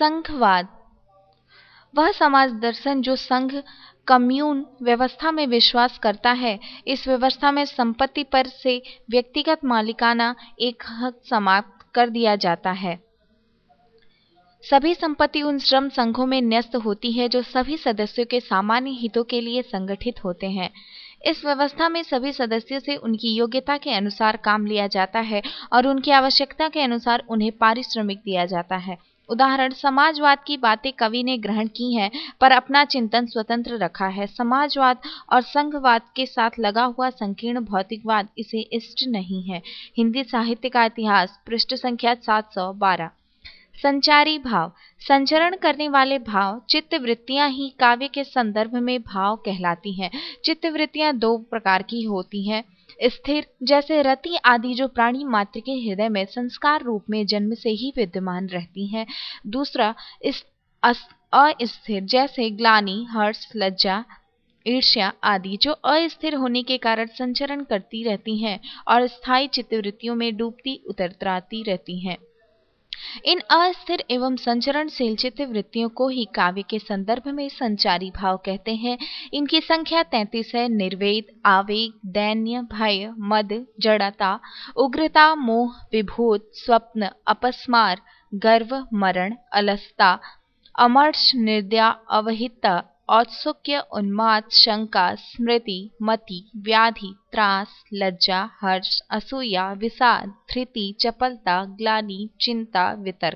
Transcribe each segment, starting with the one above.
संघवाद वह समाज दर्शन जो संघ कम्यून व्यवस्था में विश्वास करता है। इस व्यवस्था में संपत्ति पर से व्यक्तिगत मालिकाना एक हक समाप्त कर दिया जाता है। सभी संपत्ति उन श्रम संघों में न्यस्त होती है जो सभी सदस्यों के सामान्य हितों के लिए संगठित होते हैं। इस व्यवस्था में सभी सदस्यों से उनकी योग्यता के अनुसार काम लिया जाता है और उनकी आवश्यकता के अनुसार उन्हें पारिश्रमिक दिया जाता है। उदाहरण, समाजवाद की बातें कवि ने ग्रहण की हैं पर अपना चिंतन स्वतंत्र रखा है। समाजवाद और संघवाद के साथ लगा हुआ संकीर्ण भौतिकवाद इसे इष्ट नहीं है। हिंदी साहित्य का इतिहास, पृष्ठ संख्या 712। संचारी भाव, संचरण करने वाले भाव। चित्तवृत्तियां ही काव्य के संदर्भ में भाव कहलाती हैं। चित्तवृत्तियां दो प्रकार की होती हैं। स्थिर, जैसे रति आदि, जो प्राणी मात्र के हृदय में संस्कार रूप में जन्म से ही विद्यमान रहती हैं। दूसरा अस्थिर, जैसे ग्लानि, हर्ष, लज्जा, ईर्ष्या आदि, जो अस्थिर होने के कारण संचरण करती रहती हैं और स्थायी चित्तवृत्तियों में डूबती उतरती रहती हैं। इन अस्थिर एवं संचरणशील चित्तवृत्तियों को ही काव्य के संदर्भ में संचारी भाव कहते हैं। इनकी संख्या 33 है। निर्वेद, आवेग, दैन्य, भय, मद, जड़ता, उग्रता, मोह, विभूत, स्वप्न, अपस्मार, गर्व, मरण, अलसता, अमर्ष, निर्दया, अवहिता, औत्सुक्य, उन्माद, शंका, स्मृति, मति, व्याधि, त्रास, लज्जा, हर्ष, असूया, विषाद, धृति, चपलता, ग्लानि, चिंता, वितर्क।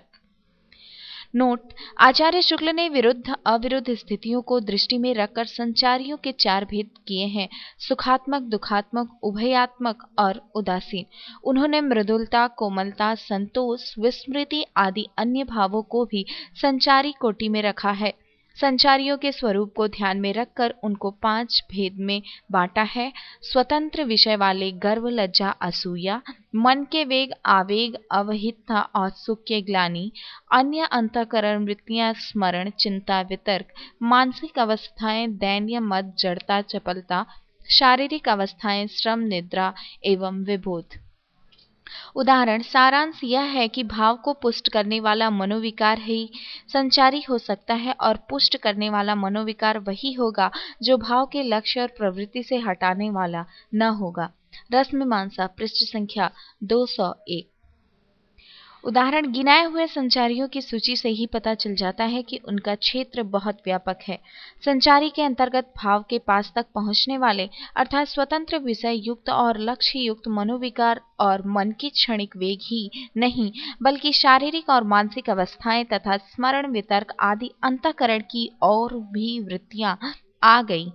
नोट, आचार्य शुक्ल ने विरुद्ध अविरुद्ध स्थितियों को दृष्टि में रखकर संचारियों के 4 भेद किए हैं: सुखात्मक, दुखात्मक, उभयात्मक और उदासीन। उन्होंने मृदुलता, कोमलता, संतोष, विस्मृति आदि अन्य भावों को भी संचारी कोटि में रखा है। संचारियों के स्वरूप को ध्यान में रखकर उनको 5 भेद में बांटा है: स्वतंत्र विषय वाले, गर्व, लज्जा, असूया; मन के वेग, आवेग, अवहिता, औत्सुक्य, ग्लानि; अन्य अंतःकरण वृत्तियां, स्मरण, चिंता, वितर्क; मानसिक अवस्थाएं, दैन्य, मद, जड़ता, चपलता; शारीरिक अवस्थाएं, श्रम, निद्रा एवं विभूत। उदाहरण, सारांश यह है कि भाव को पुष्ट करने वाला मनोविकार ही संचारी हो सकता है और पुष्ट करने वाला मनोविकार वही होगा जो भाव के लक्ष्य और प्रवृत्ति से हटाने वाला न होगा। रसमीमांसा, पृष्ठ संख्या 201। उदाहरण, गिनाए हुए संचारियों की सूची से ही पता चल जाता है कि उनका क्षेत्र बहुत व्यापक है। संचारी के अंतर्गत भाव के पास तक पहुंचने वाले अर्थात स्वतंत्र विषय युक्त और लक्ष्य युक्त मनोविकार और मन की क्षणिक वेग ही नहीं बल्कि शारीरिक और मानसिक अवस्थाएं तथा स्मरण, वितर्क आदि अंतःकरण की और भी वृत्तियां आ गई।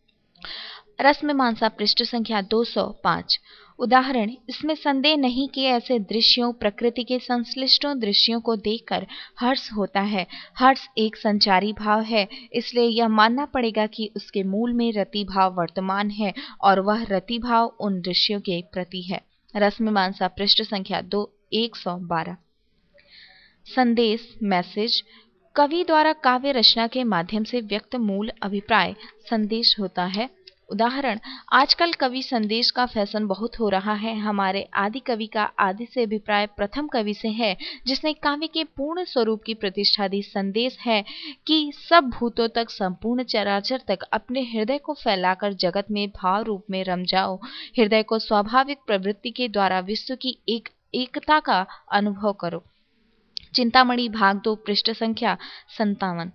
रसमीमांसा, पृष्ठ संख्या 205। उदाहरण, इसमें संदेह नहीं कि ऐसे दृश्यों, प्रकृति के संश्लिष्टों दृश्यों को देखकर हर्ष होता है। हर्ष एक संचारी भाव है, इसलिए यह मानना पड़ेगा कि उसके मूल में रति भाव वर्तमान है और वह रति भाव उन दृश्यों के प्रति है। रसमीमांसा, पृष्ठ संख्या 112। संदेश, मैसेज, कवि द्वारा काव्य रचना के माध्यम से व्यक्त मूल अभिप्राय संदेश होता है। उदाहरण, आजकल कवि संदेश का फैशन बहुत हो रहा है। हमारे आदि कवि का आदि से अभिप्राय प्रथम कवि से है, जिसने काव्य के पूर्ण स्वरूप की प्रतिष्ठा दी। संदेश है कि सब भूतों तक, संपूर्ण चराचर तक अपने हृदय को फैलाकर जगत में भाव रूप में रम जाओ। हृदय को स्वाभाविक प्रवृत्ति के द्वारा विश्व की एकता का अनुभव करो। चिंतामणि, भाग 2, पृष्ठ संख्या 57।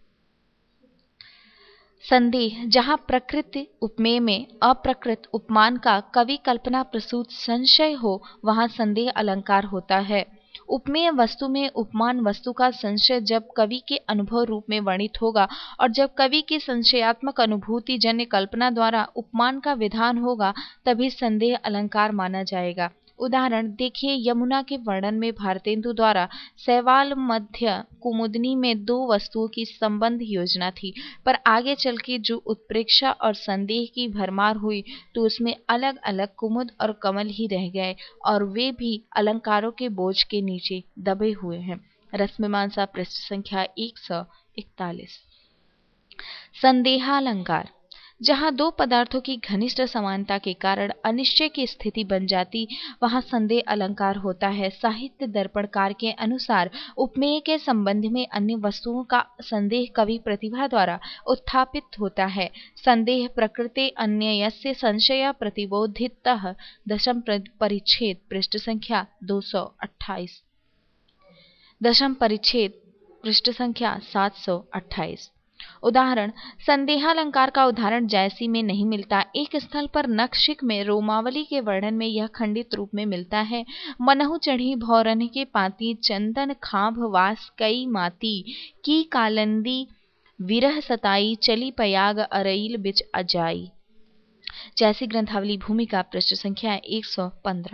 संदेह, जहाँ प्रकृति उपमेय में अप्रकृत उपमान का कवि कल्पना प्रसूत संशय हो, वहाँ संदेह अलंकार होता है। उपमेय वस्तु में उपमान वस्तु का संशय जब कवि के अनुभव रूप में वर्णित होगा और जब कवि की संशयात्मक अनुभूति जन्य कल्पना द्वारा उपमान का विधान होगा, तभी संदेह अलंकार माना जाएगा। उदाहरण देखिए, यमुना के वर्णन में भारतेंदु द्वारा शैवाल मध्य कुमुदनी में 2 वस्तुओं की संबंध योजना थी, पर आगे चल के जो उत्प्रेक्षा और संदेह की भरमार हुई तो उसमें अलग अलग कुमुद और कमल ही रह गए और वे भी अलंकारों के बोझ के नीचे दबे हुए हैं। रसमीमांसा, पृष्ठ संख्या 141। संदेहालंकार, जहाँ दो पदार्थों की घनिष्ठ समानता के कारण अनिश्चय की स्थिति बन जाती, वहाँ संदेह अलंकार होता है। साहित्य दर्पणकार के अनुसार उपमेय के संबंध में अन्य वस्तुओं का संदेह कवि प्रतिभा द्वारा उत्थापित होता है। संदेह प्रकृते अन्यस्य संशय प्रतिबोधितः। दशम परिच्छेद पृष्ठ संख्या 228। दशम परिच्छेद पृष्ठ संख्या 728। उदाहरण, संदेहालंकार का उदाहरण जैसी में नहीं मिलता। एक स्थल पर नखशिख में रोमावली के वर्णन में यह खंडित रूप में मिलता है। मनहु चढ़ी भौरन के पाती, चंदन खाभ वास कई माती, की कालंदी विरह सताई, चली पयाग अरइल बिच अजाई। जैसी ग्रंथावली भूमिका पृष्ठ संख्या 115।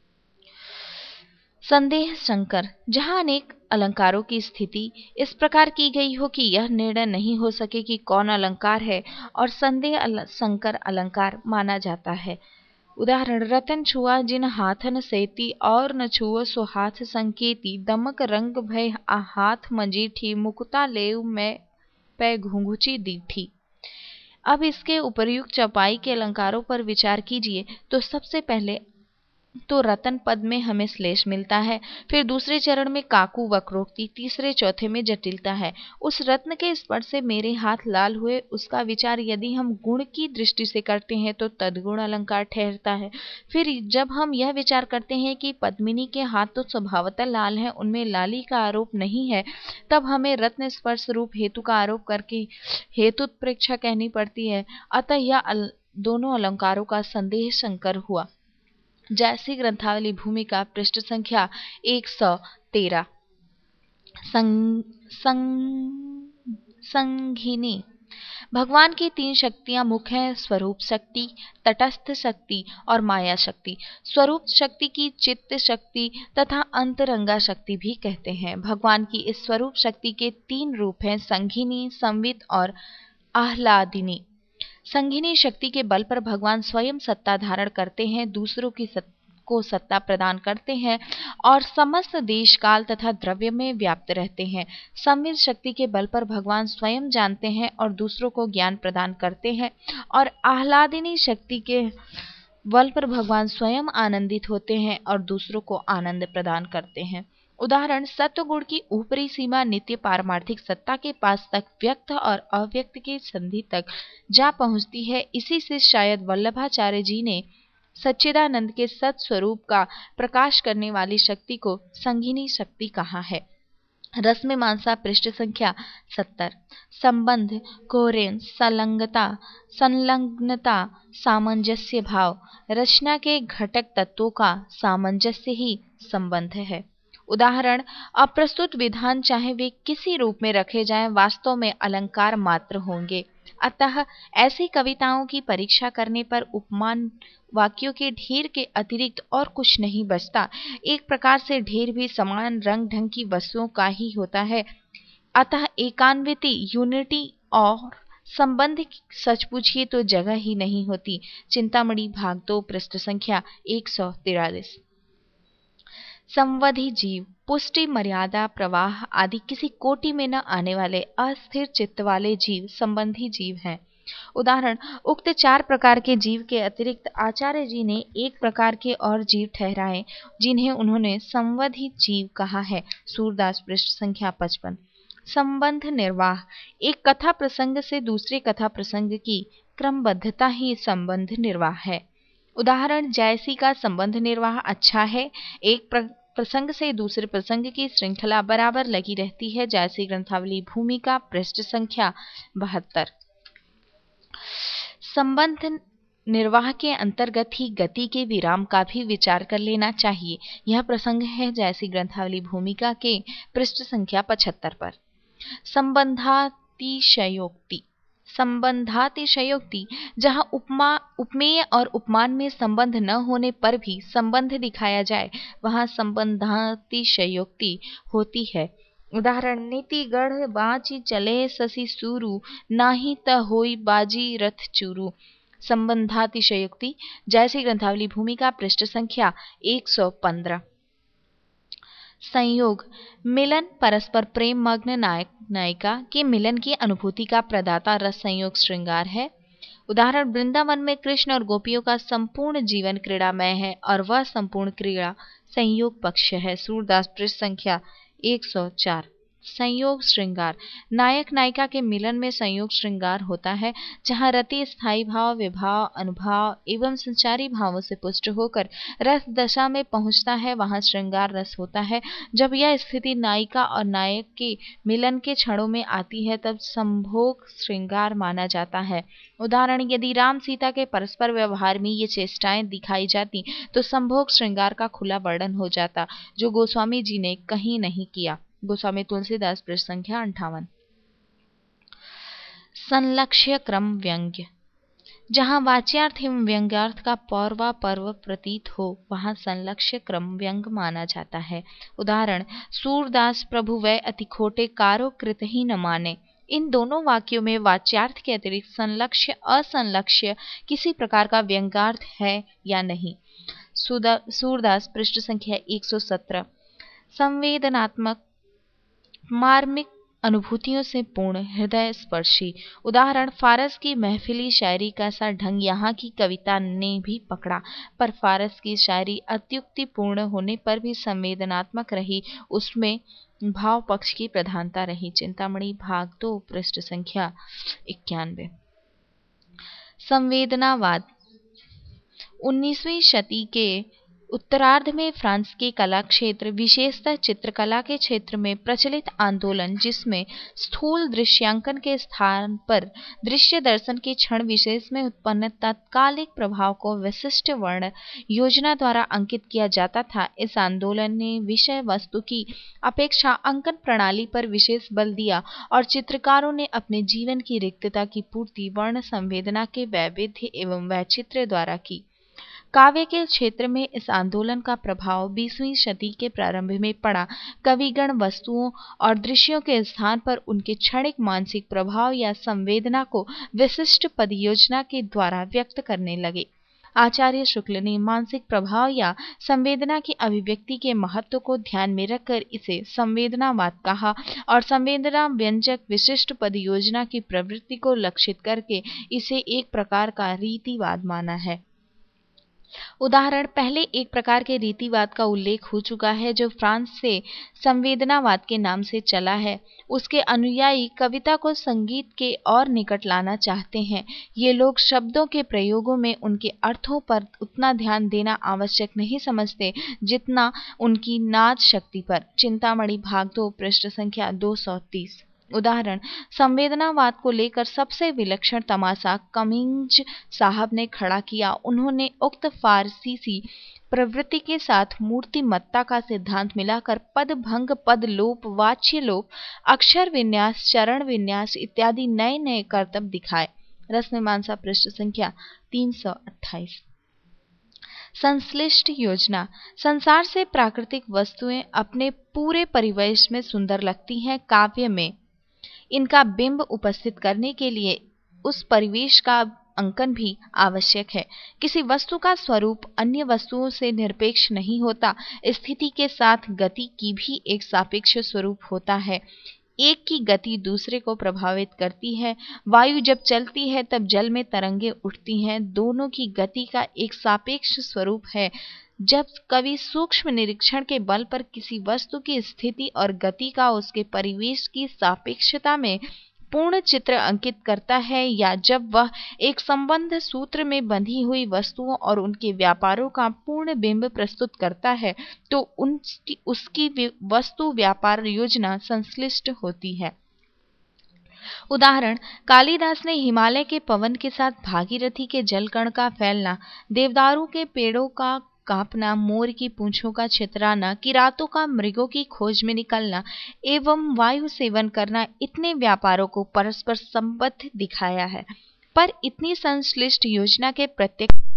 संदेह संकर, जहाँ अनेक अलंकारों की स्थिति इस प्रकार की गई हो कि यह निर्णय नहीं हो सके कि कौन अलंकार है, और संदेह संकर अलंकार माना जाता है। उदाहरण, रतन छुआ जिन हाथन सेती, और न छुओ सो हाथ संकेती, दमक रंग भय हाथ मजीठी, मुकुता लेव में पै घुंघुची दीठी। अब इसके उपर्युक्त चौपाई के अलंकारों पर विचार कीजिए तो सबसे पहले तो रतन पद में हमें श्लेष मिलता है, फिर दूसरे चरण में काकू वक्रोक्ति, तीसरे चौथे में जटिलता है। उस रत्न के स्पर्श से मेरे हाथ लाल हुए, उसका विचार यदि हम गुण की दृष्टि से करते हैं तो तद्गुण अलंकार ठहरता है। फिर जब हम यह विचार करते हैं कि पद्मिनी के हाथ तो स्वभावतः लाल हैं, उनमें लाली का आरोप नहीं है, तब हमें रत्न स्पर्श रूप हेतु का आरोप करके हेतुत्प्रेक्षा कहनी पड़ती है। अतः यह दोनों अलंकारों का संदेह संकर हुआ। जैसी ग्रंथावली भूमिका पृष्ठ संख्या 113। संघिनी, भगवान की तीन शक्तियां मुख्य हैं, स्वरूप शक्ति, तटस्थ शक्ति और माया शक्ति। स्वरूप शक्ति की चित्त शक्ति तथा अंतरंगा शक्ति भी कहते हैं। भगवान की इस स्वरूप शक्ति के तीन रूप हैं, संघिनी, संवित और आह्लादिनी। संघिनी शक्ति के बल पर भगवान स्वयं सत्ता धारण करते हैं, दूसरों की को सत्ता प्रदान करते हैं और समस्त देश काल तथा द्रव्य में व्याप्त रहते हैं। संवित शक्ति के बल पर भगवान स्वयं जानते हैं और दूसरों को ज्ञान प्रदान करते हैं, और आह्लादिनी शक्ति के बल पर भगवान स्वयं आनंदित होते हैं और दूसरों को आनंद प्रदान करते हैं। उदाहरण, सत्वगुण की ऊपरी सीमा नित्य पारमार्थिक सत्ता के पास तक व्यक्त और अव्यक्त के संधि तक जा पहुंचती है। इसी से शायद वल्लभाचार्य जी ने सच्चिदानंद के सत्स्वरूप का प्रकाश करने वाली शक्ति को संघिनी शक्ति कहा है। रसमीमांसा पृष्ठ संख्या 70। संबंध, कोहेरेंस, संलग्नता, संलग्नता, सामंजस्य भाव, रचना के घटक तत्वों का सामंजस्य ही संबंध है। उदाहरण, अप्रस्तुत विधान चाहे वे किसी रूप में रखे जाएं, वास्तव में अलंकार मात्र होंगे। अतः ऐसी कविताओं की परीक्षा करने पर उपमान वाक्यों के ढेर के अतिरिक्त और कुछ नहीं बचता। एक प्रकार से ढेर भी समान रंग ढंग की वस्तुओं का ही होता है। अतः एकान्विति, यूनिटी और संबंध सच पूछिए तो जगह ही नहीं होती। चिंतामणि भाग 2 पृष्ठ संख्या 143। संवधि जीव, पुष्टि, मर्यादा, प्रवाह आदि किसी कोटि में न आने वाले अस्थिर चित्त वाले जीव संबंधी जीव हैं। उदाहरण, उक्त 4 प्रकार के जीव के अतिरिक्त आचार्य जी ने एक प्रकार के और जीव ठहराए जिन्हें उन्होंने संवधि जीव कहा है। सूरदास पृष्ठ संख्या 55। संबंध निर्वाह, एक कथा प्रसंग से दूसरे कथा प्रसंग की क्रमबद्धता ही संबंध निर्वाह है। उदाहरण, जैसी का संबंध निर्वाह अच्छा है, एक प्रसंग से दूसरे प्रसंग की श्रृंखला बराबर लगी रहती है। जैसी ग्रंथावली भूमिका पृष्ठ संख्या 72। संबंध निर्वाह के अंतर्गत ही गति के विराम का भी विचार कर लेना चाहिए। यह प्रसंग है जैसी ग्रंथावली भूमिका के पृष्ठ संख्या 75 पर। संबंधातिशयोक्ति, संबंधातिशयोक्ति, जहाँ उपमेय और उपमान में संबंध न होने पर भी संबंध दिखाया जाए, वहाँ संबंधातिशयोक्ति होती है। उदाहरण, नीति गढ़ बाची चले ससी सूरु, नाही त होई बाजी रथ चूरू। संबंधातिशयोक्ति जैसी ग्रंथावली भूमिका पृष्ठ संख्या 115। संयोग, मिलन, परस्पर प्रेम मग्न नायक नायिका के मिलन की अनुभूति का प्रदाता रस संयोग श्रृंगार है। उदाहरण, वृंदावन में कृष्ण और गोपियों का संपूर्ण जीवन क्रीड़ामय है और वह संपूर्ण क्रीड़ा संयोग पक्ष है। सूरदास पृष्ठ संख्या 104। संयोग श्रृंगार, नायक नायिका के मिलन में संयोग श्रृंगार होता है, जहाँ रति स्थायी भाव, विभाव, अनुभाव एवं संचारी भावों से पुष्ट होकर रस दशा में पहुंचता है, वहां श्रृंगार रस होता है। जब यह स्थिति नायिका और नायक के मिलन के क्षणों में आती है, तब संभोग श्रृंगार माना जाता है। उदाहरण, यदि राम सीता के परस्पर व्यवहार में ये चेष्टाएं दिखाई जाती तो संभोग श्रृंगार का खुला वर्णन हो जाता, जो गोस्वामी जी ने कहीं नहीं किया। गोस्वामी तुलसीदास पृष्ठ संख्या 58। संलक्ष्य क्रम व्यंग्य, जहाँ वाच्यार्थ एवं व्यंग्यार्थ का पौर्वापर्व प्रतीत हो, वहाँ संलक्ष्य क्रम व्यंग माना जाता है। उदाहरण, सूरदास प्रभु वै अति खोटे कारो कृत ही न माने। इन दोनों वाक्यों में वाच्यार्थ के अतिरिक्त संलक्ष्य असंलक्ष्य किसी प्रकार का व्यंग्यार्थ है या नहीं। सूरदास पृष्ठ संख्या 117। संवेदनात्मक मार्मिक अनुभूतियों से पूर्ण, हृदय स्पर्शी। उदाहरण, फारस की महफिली शायरी का सा ढंग यहाँ की कविता ने भी पकड़ा, पर फारस की शायरी अत्युक्तिपूर्ण होने पर भी संवेदनात्मक रही, उसमें भाव पक्ष की प्रधानता रही। चिंतामणि भाग 2 पृष्ठ संख्या 91। संवेदनावाद, 19वीं शती के उत्तरार्ध में फ्रांस के कला क्षेत्र, विशेषतः चित्रकला के क्षेत्र में प्रचलित आंदोलन, जिसमें स्थूल दृश्यांकन के स्थान पर दृश्य दर्शन के क्षण विशेष में उत्पन्न तात्कालिक प्रभाव को विशिष्ट वर्ण योजना द्वारा अंकित किया जाता था। इस आंदोलन ने विषय वस्तु की अपेक्षा अंकन प्रणाली पर विशेष बल दिया और चित्रकारों ने अपने जीवन की रिक्तता की पूर्ति वर्ण संवेदना के वैविध्य एवं वैचित्र्य द्वारा की। काव्य के क्षेत्र में इस आंदोलन का प्रभाव 20वीं शती के प्रारंभ में पड़ा। कविगण वस्तुओं और दृश्यों के स्थान पर उनके क्षणिक मानसिक प्रभाव या संवेदना को विशिष्ट पदयोजना के द्वारा व्यक्त करने लगे। आचार्य शुक्ल ने मानसिक प्रभाव या संवेदना की अभिव्यक्ति के महत्व को ध्यान में रखकर इसे संवेदनावाद कहा और संवेदना व्यंजक विशिष्ट पदयोजना की प्रवृत्ति को लक्षित करके इसे एक प्रकार का रीतिवाद माना है। उदाहरण, पहले एक प्रकार के रीतिवाद का उल्लेख हो चुका है जो फ्रांस से संवेदनावाद के नाम से चला है। उसके अनुयायी कविता को संगीत के और निकट लाना चाहते हैं। ये लोग शब्दों के प्रयोगों में उनके अर्थों पर उतना ध्यान देना आवश्यक नहीं समझते जितना उनकी नाद शक्ति पर। चिंतामणि भाग 2 पृष्ठ संख्या 230। उदाहरण, संवेदनावाद को लेकर सबसे विलक्षण तमाशा कमिंज साहब ने खड़ा किया। उन्होंने उक्त फारसी प्रवृत्ति के साथ मूर्तिमत्ता का सिद्धांत मिलाकर पद भंग, पद लोप, वाच्य लोप, अक्षर विन्यास, चरण विन्यास इत्यादि नए नए करतब दिखाए। रसमीमांसा पृष्ठ संख्या 328। संश्लिष्ट योजना, संसार से प्राकृतिक वस्तुएं अपने पूरे परिवेश में सुंदर लगती हैं। काव्य में इनका बिंब उपस्थित करने के लिए उस परिवेश का अंकन भी आवश्यक है। किसी वस्तु का स्वरूप अन्य वस्तुओं से निरपेक्ष नहीं होता। स्थिति के साथ गति की भी एक सापेक्ष स्वरूप होता है। एक की गति दूसरे को प्रभावित करती है। वायु जब चलती है तब जल में तरंगे उठती हैं। दोनों की गति का एक सापेक्ष स्वरूप है। जब कवि सूक्ष्म निरीक्षण के बल पर किसी वस्तु की स्थिति और गति का उसके परिवेश की सापेक्षता में पूर्ण चित्र अंकित करता है, या जब वह एक संबंध सूत्र में बंधी हुई वस्तुओं और उनके व्यापारों का पूर्ण बिंब प्रस्तुत करता है, तो उसकी वस्तु व्यापार योजना संश्लिष्ट होती है। उदाहरण, कालिदास ने हिमालय के पवन के साथ भागीरथी के जलकण का फैलना, देवदारू के पेड़ों का कांपना, मोर की पूंछों का छितराना, किरातों का मृगों की खोज में निकलना एवं वायु सेवन करना, इतने व्यापारों को परस्पर संबद्ध दिखाया है। पर इतनी संश्लिष्ट योजना के प्रत्यक्ष